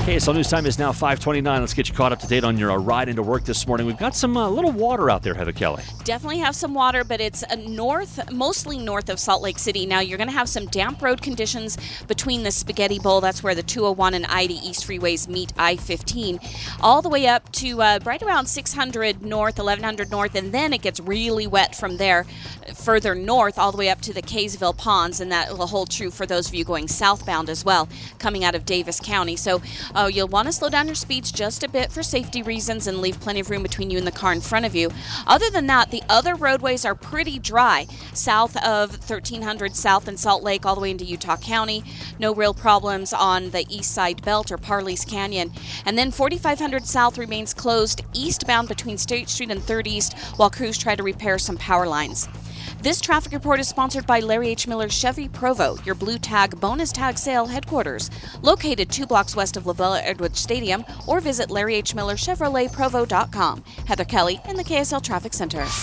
KSL News Time is now 5:29. Let's get you caught up to date on your ride into work this morning. We've got some little water out there, Heather Kelly. Definitely have some water, but it's mostly north of Salt Lake City. Now, you're going to have some damp road conditions between the Spaghetti Bowl. That's where the 201 and I-80 East freeways meet I-15. All the way up to right around 600 north, 1100 north, and then it gets really wet from there further north all the way up to the Kaysville Ponds, and that will hold true for those of you going southbound as well, coming out of Davis County. So you'll want to slow down your speeds just a bit for safety reasons and leave plenty of room between you and the car in front of you. Other than that, the other roadways are pretty dry. South of 1300 south in Salt Lake all the way into Utah County. No real problems on the east side belt or Parley's Canyon. And then 4500 south remains closed eastbound between State Street and 3rd East while crews try to repair some power lines. This traffic report is sponsored by Larry H. Miller Chevy Provo, your Blue Tag bonus tag sale headquarters, located 2 blocks west of LaVella Edwards Stadium, or visit LarryHMillerChevroletProvo.com. Heather Kelly in the KSL Traffic Center.